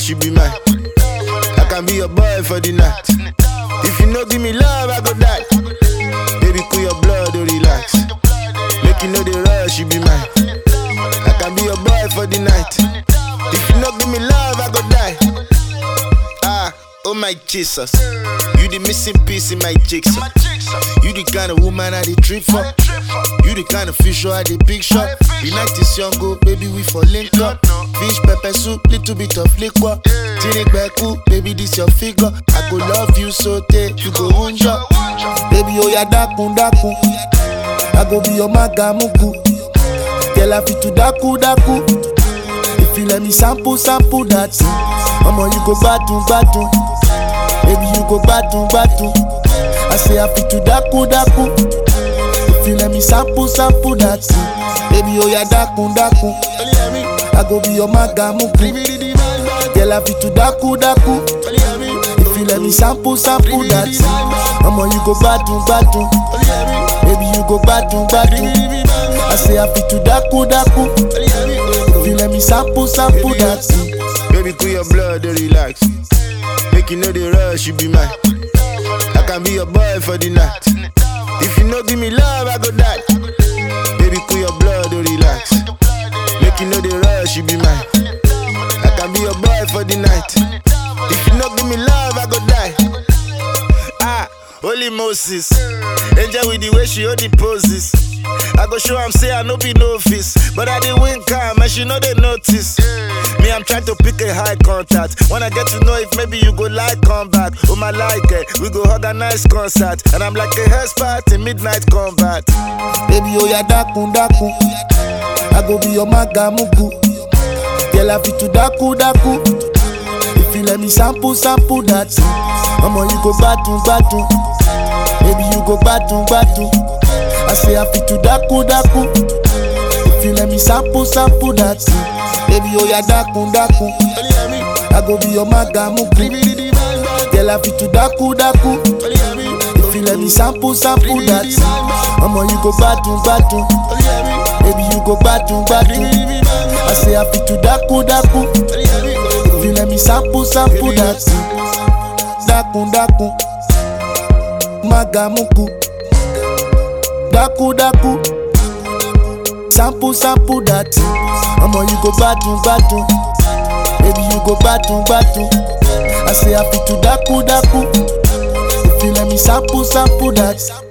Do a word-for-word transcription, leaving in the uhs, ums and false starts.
she be mine. I can be your boy for the night. If you no give me love, I go die. Baby, cool your blood, oh relax. Make you know the rush, she be mine. I can be your boy for the night. If you no give me love, I go die. Ah, oh my Jesus, you the missing piece in my jigsaw. You the kind of woman I dey trip for. You the kind of fish I dey picture. The night is young, go baby, we for link up. Fish, pepper soup, little bit of liquor. Tini beku, baby, this your figure. I go love you so take you go unja. Baby, oh ya daku daku. I go be your magamuku. Tell her fit to daku daku. If you let me sample, sample that. Mama, you go batu batu. Baby, you go batu batu. I say I fit to daku daku. If you let me sample, sample that. Baby, oh ya daku daku. I go be your magamuku. Tell her fit to daku daku. If you let me sample, sample that. Mama, you go batu batu. Baby, you go batu batu. I say I fit to daku daku. If you let me sample, sample that. Baby, cool your blood, oh relax. Make you know the rush, you be mine. I can be your boy for the night. If you no give me love, I go die. Baby, cool your blood, oh relax. Make you know the rush, you be mine. I can be your boy for the night. If you no give me love, I go die. Ah, holy Moses, angel with the way she hold the poses. I go show am say I no be novice, but I dey win calm and she know they notice. Me, I'm trying to pick a high contact. When I get to know if maybe you go like come back. Oh my like it, we go organize concert. And I'm like a hespert in midnight combat. Baby, oh ya daku daku. I go be your magamuku. Tell her fit to daku daku. If you let me sample, sample that. Mama, you go batu batu. Baby, you go batu batu. I say I fit to daku daku. If you let me sample, sample that. Baby, oh ya daku daku. I go be your magamuku. Tell her fit to daku daku. If you let me sample, sample that. Mama, you go batu batu. Baby, you go batu batu. I say I fit to daku daku. If you let me sample, sample that. Daku daku. Magamuku. Daku daku. Sample, sample that. Mama, you go batu batu. Baby, you go batu batu. I say I fit to daku daku. If you let me sample, sample that.